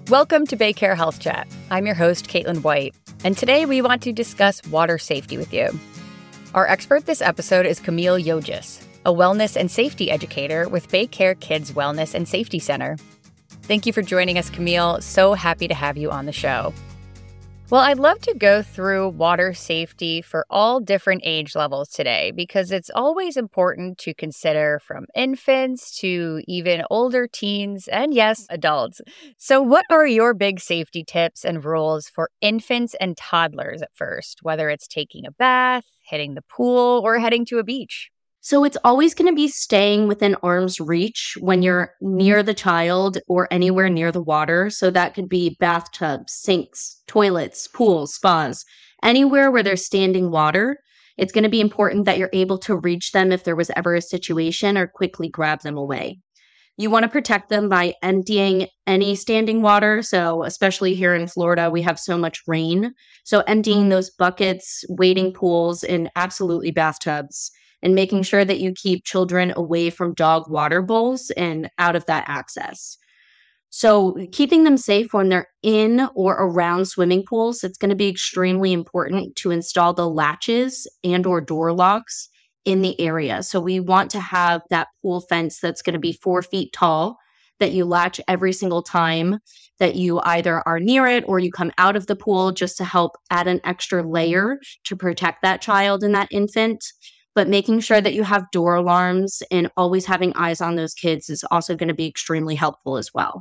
Welcome to Baycare Health Chat. I'm your host, Caitlin White, and today we want to discuss water safety with you. Our expert this episode is Camille Yogis, a wellness and safety educator with Baycare Kids Wellness and Safety Center. Thank you for joining us, Camille. So happy to have you on the show. Well, I'd love to go through water safety for all different age levels today because it's always important to consider from infants to even older teens and, yes, adults. So what are your big safety tips and rules for infants and toddlers at first, whether it's taking a bath, hitting the pool, or heading to a beach? So it's always going to be staying within arm's reach when you're near the child or anywhere near the water. So that could be bathtubs, sinks, toilets, pools, spas, anywhere where there's standing water. It's going to be important that you're able to reach them if there was ever a situation or quickly grab them away. You want to protect them by emptying any standing water. So especially here in Florida, we have so much rain. So emptying those buckets, wading pools, and absolutely bathtubs. And making sure that you keep children away from dog water bowls and out of that access. So keeping them safe when they're in or around swimming pools, it's going to be extremely important to install the latches and or door locks in the area. So we want to have that pool fence that's going to be 4 feet tall that you latch every single time that you either are near it or you come out of the pool, just to help add an extra layer to protect that child and that infant. But making sure that you have door alarms and always having eyes on those kids is also going to be extremely helpful as well.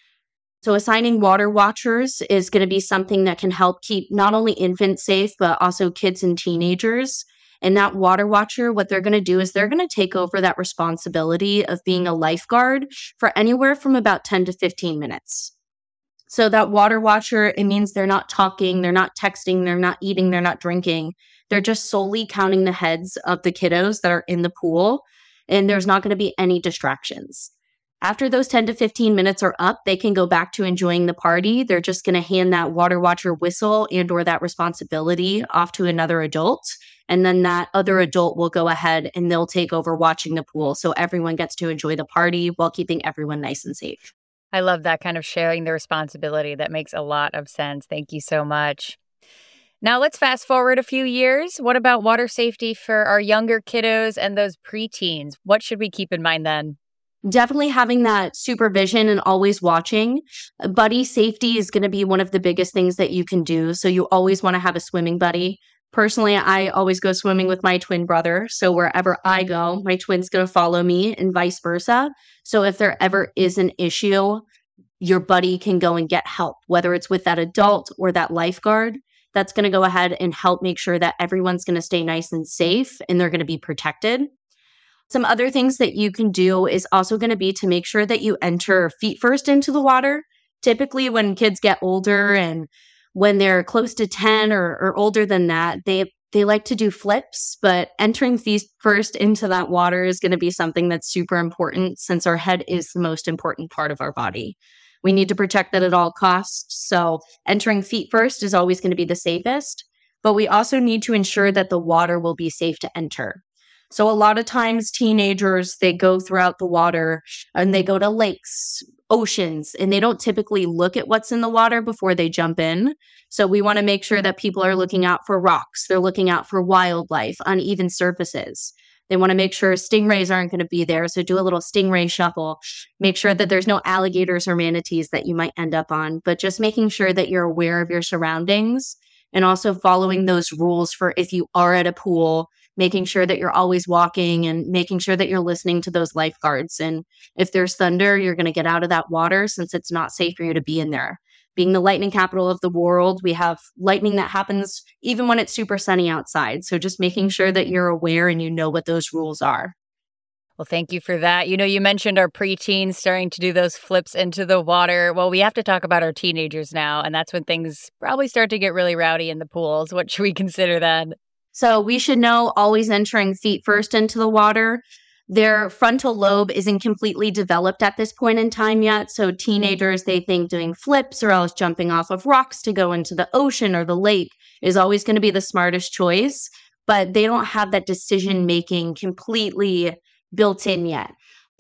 So assigning water watchers is going to be something that can help keep not only infants safe, but also kids and teenagers. And that water watcher, what they're going to do is they're going to take over that responsibility of being a lifeguard for anywhere from about 10 to 15 minutes. So that water watcher, it means they're not talking, they're not texting, they're not eating, they're not drinking. They're just solely counting the heads of the kiddos that are in the pool, and there's not going to be any distractions. After those 10 to 15 minutes are up, they can go back to enjoying the party. They're just going to hand that water watcher whistle and or that responsibility off to another adult, and then that other adult will go ahead and they'll take over watching the pool, so everyone gets to enjoy the party while keeping everyone nice and safe. I love that kind of sharing the responsibility. That makes a lot of sense. Thank you so much. Now let's fast forward a few years. What about water safety for our younger kiddos and those preteens? What should we keep in mind then? Definitely having that supervision and always watching. Buddy safety is going to be one of the biggest things that you can do. So you always want to have a swimming buddy. Personally, I always go swimming with my twin brother. So wherever I go, my twin's going to follow me and vice versa. So if there ever is an issue, your buddy can go and get help, whether it's with that adult or that lifeguard. That's going to go ahead and help make sure that everyone's going to stay nice and safe and they're going to be protected. Some other things that you can do is also going to be to make sure that you enter feet first into the water. Typically, when kids get older and when they're close to 10 or older than that, they like to do flips, but entering feet first into that water is going to be something that's super important since our head is the most important part of our body. We need to protect that at all costs. So entering feet first is always going to be the safest, but we also need to ensure that the water will be safe to enter. So a lot of times teenagers, they go throughout the water and they go to lakes, oceans, and they don't typically look at what's in the water before they jump in. So we want to make sure that people are looking out for rocks. They're looking out for wildlife, uneven surfaces. They want to make sure stingrays aren't going to be there. So do a little stingray shuffle. Make sure that there's no alligators or manatees that you might end up on, but just making sure that you're aware of your surroundings and also following those rules for if you are at a pool, making sure that you're always walking and making sure that you're listening to those lifeguards. And if there's thunder, you're going to get out of that water since it's not safe for you to be in there. Being the lightning capital of the world, we have lightning that happens even when it's super sunny outside. So just making sure that you're aware and you know what those rules are. Well, thank you for that. You mentioned our preteens starting to do those flips into the water. Well, we have to talk about our teenagers now, and that's when things probably start to get really rowdy in the pools. What should we consider then? So we should know always entering feet first into the water. Their frontal lobe isn't completely developed at this point in time yet. So teenagers, they think doing flips or else jumping off of rocks to go into the ocean or the lake is always going to be the smartest choice, but they don't have that decision making completely built in yet.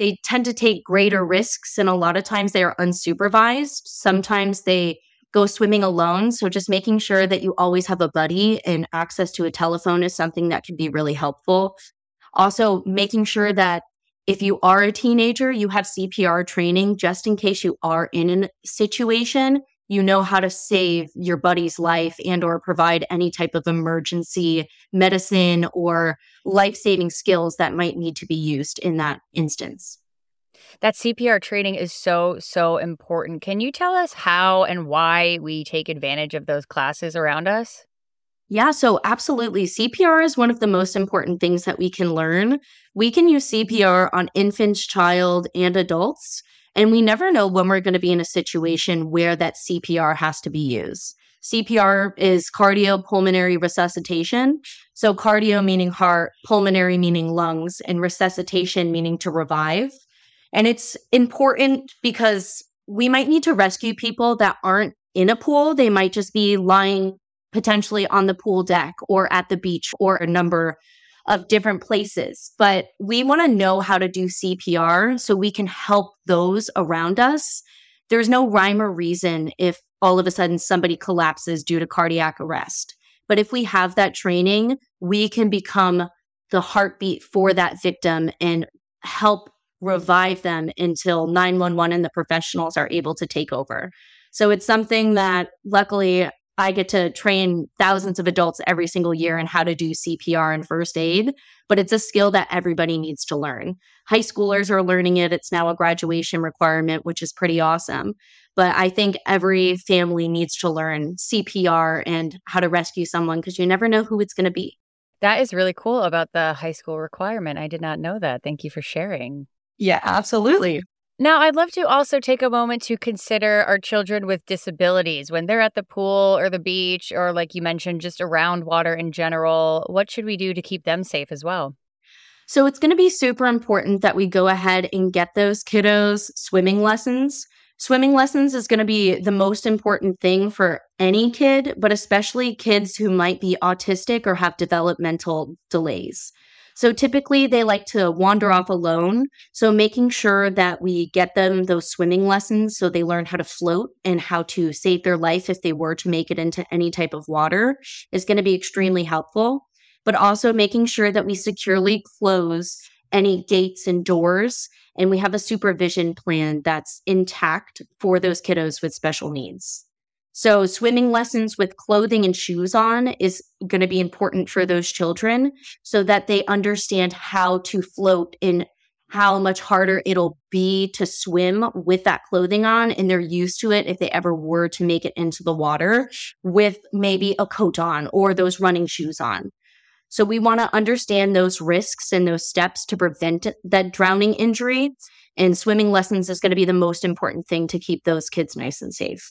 they tend to take greater risks, and a lot of times they are unsupervised. Sometimes they go swimming alone. So just making sure that you always have a buddy and access to a telephone is something that can be really helpful. Also, making sure that if you are a teenager, you have CPR training just in case you are in a situation, you know how to save your buddy's life and or provide any type of emergency medicine or life-saving skills that might need to be used in that instance. That CPR training is so, so important. Can you tell us how and why we take advantage of those classes around us? Yeah, so absolutely. CPR is one of the most important things that we can learn. We can use CPR on infants, child, and adults, and we never know when we're going to be in a situation where that CPR has to be used. CPR is cardiopulmonary resuscitation. So cardio meaning heart, pulmonary meaning lungs, and resuscitation meaning to revive. And it's important because we might need to rescue people that aren't in a pool. They might just be lying potentially on the pool deck or at the beach or a number of different places. But we want to know how to do CPR so we can help those around us. There's no rhyme or reason if all of a sudden somebody collapses due to cardiac arrest. But if we have that training, we can become the heartbeat for that victim and help revive them until 911 and the professionals are able to take over. So it's something that luckily I get to train thousands of adults every single year in how to do CPR and first aid, but it's a skill that everybody needs to learn. High schoolers are learning it. It's now a graduation requirement, which is pretty awesome. But I think every family needs to learn CPR and how to rescue someone because you never know who it's going to be. That is really cool about the high school requirement. I did not know that. Thank you for sharing. Yeah, absolutely. Now, I'd love to also take a moment to consider our children with disabilities when they're at the pool or the beach, or like you mentioned, just around water in general. What should we do to keep them safe as well? So it's going to be super important that we go ahead and get those kiddos swimming lessons. Swimming lessons is going to be the most important thing for any kid, but especially kids who might be autistic or have developmental delays. So typically they like to wander off alone. So making sure that we get them those swimming lessons so they learn how to float and how to save their life if they were to make it into any type of water is going to be extremely helpful. But also making sure that we securely close any gates and doors and we have a supervision plan that's intact for those kiddos with special needs. So swimming lessons with clothing and shoes on is going to be important for those children so that they understand how to float and how much harder it'll be to swim with that clothing on. And they're used to it if they ever were to make it into the water with maybe a coat on or those running shoes on. So we want to understand those risks and those steps to prevent that drowning injury. And swimming lessons is going to be the most important thing to keep those kids nice and safe.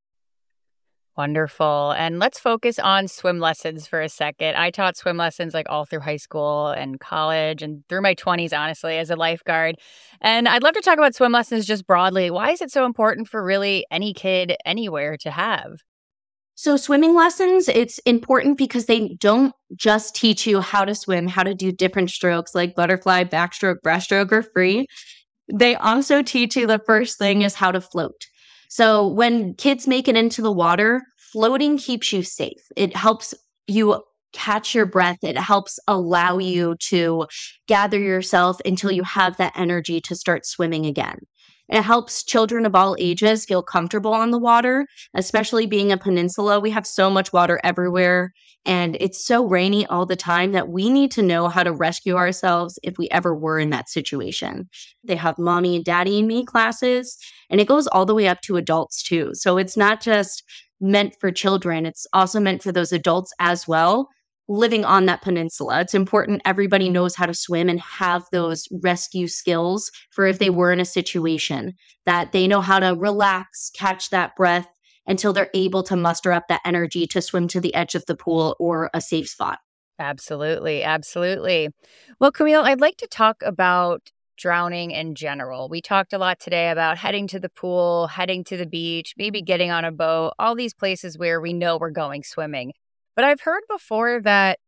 Wonderful. And let's focus on swim lessons for a second. I taught swim lessons like all through high school and college and through my 20s, honestly, as a lifeguard. And I'd love to talk about swim lessons just broadly. Why is it so important for really any kid anywhere to have? So swimming lessons, it's important because they don't just teach you how to swim, how to do different strokes like butterfly, backstroke, breaststroke, or free. They also teach you the first thing is how to float. So when kids make it into the water, floating keeps you safe. It helps you catch your breath. It helps allow you to gather yourself until you have that energy to start swimming again. It helps children of all ages feel comfortable on the water, especially being a peninsula. We have so much water everywhere, and it's so rainy all the time that we need to know how to rescue ourselves if we ever were in that situation. They have mommy and daddy and me classes, and it goes all the way up to adults too. So it's not just meant for children. It's also meant for those adults as well living on that peninsula. It's important everybody knows how to swim and have those rescue skills for if they were in a situation, that they know how to relax, catch that breath until they're able to muster up that energy to swim to the edge of the pool or a safe spot. Absolutely. Absolutely. Well, Camille, I'd like to talk about drowning in general. We talked a lot today about heading to the pool, heading to the beach, maybe getting on a boat, all these places where we know we're going swimming. But I've heard before that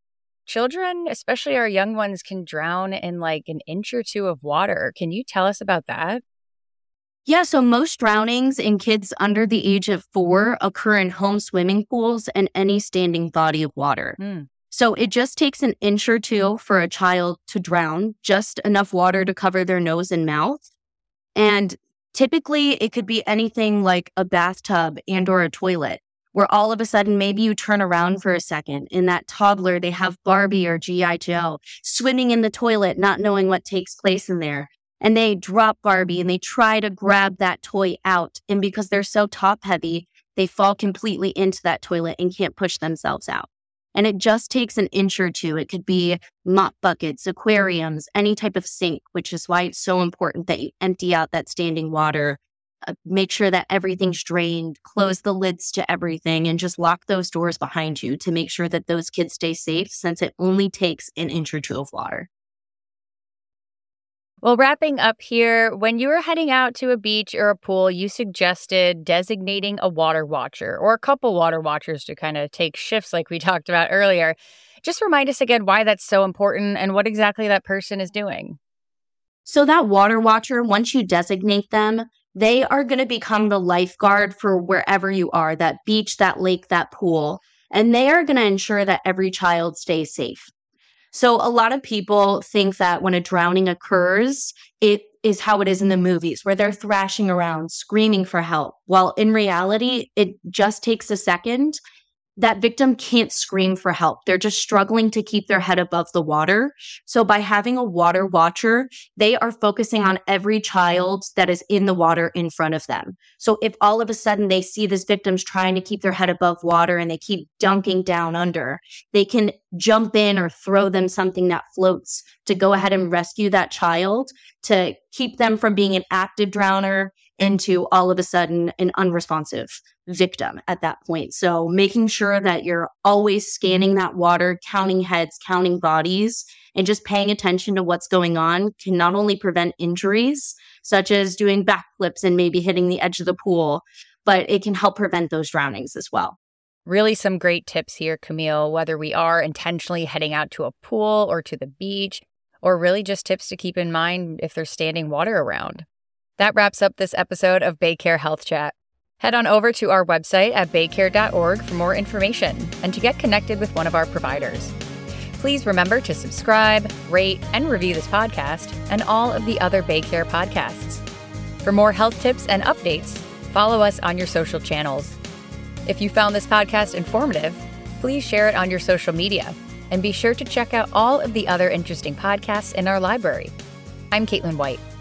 children, especially our young ones, can drown in like an inch or two of water. Can you tell us about that? Yeah, so most drownings in kids under the age of 4 occur in home swimming pools and any standing body of water. So it just takes an inch or two for a child to drown, just enough water to cover their nose and mouth. And typically it could be anything like a bathtub and or a toilet, where all of a sudden maybe you turn around for a second and that toddler, they have Barbie or G.I. Joe swimming in the toilet, not knowing what takes place in there. And they drop Barbie and they try to grab that toy out. And because they're so top heavy, they fall completely into that toilet and can't push themselves out. And it just takes an inch or two. It could be mop buckets, aquariums, any type of sink, which is why it's so important that you empty out that standing water, make sure that everything's drained, close the lids to everything, and just lock those doors behind you to make sure that those kids stay safe, since it only takes an inch or two of water. Well, wrapping up here, when you were heading out to a beach or a pool, you suggested designating a water watcher or a couple water watchers to kind of take shifts like we talked about earlier. Just remind us again why that's so important and what exactly that person is doing. So that water watcher, once you designate them, they are going to become the lifeguard for wherever you are, that beach, that lake, that pool, and they are going to ensure that every child stays safe. So a lot of people think that when a drowning occurs, it is how it is in the movies, where they're thrashing around, screaming for help. While in reality, it just takes a second. That victim can't scream for help. They're just struggling to keep their head above the water. So by having a water watcher, they are focusing on every child that is in the water in front of them. So if all of a sudden they see this victim's trying to keep their head above water and they keep dunking down under, they can jump in or throw them something that floats to go ahead and rescue that child, to keep them from being an active drowner into all of a sudden an unresponsive victim at that point. So making sure that you're always scanning that water, counting heads, counting bodies, and just paying attention to what's going on can not only prevent injuries, such as doing backflips and maybe hitting the edge of the pool, but it can help prevent those drownings as well. Really some great tips here, Camille, whether we are intentionally heading out to a pool or to the beach, or really just tips to keep in mind if there's standing water around. That wraps up this episode of BayCare Health Chat. Head on over to our website at baycare.org for more information and to get connected with one of our providers. Please remember to subscribe, rate, and review this podcast and all of the other BayCare podcasts. For more health tips and updates, follow us on your social channels. If you found this podcast informative, please share it on your social media and be sure to check out all of the other interesting podcasts in our library. I'm Caitlin White.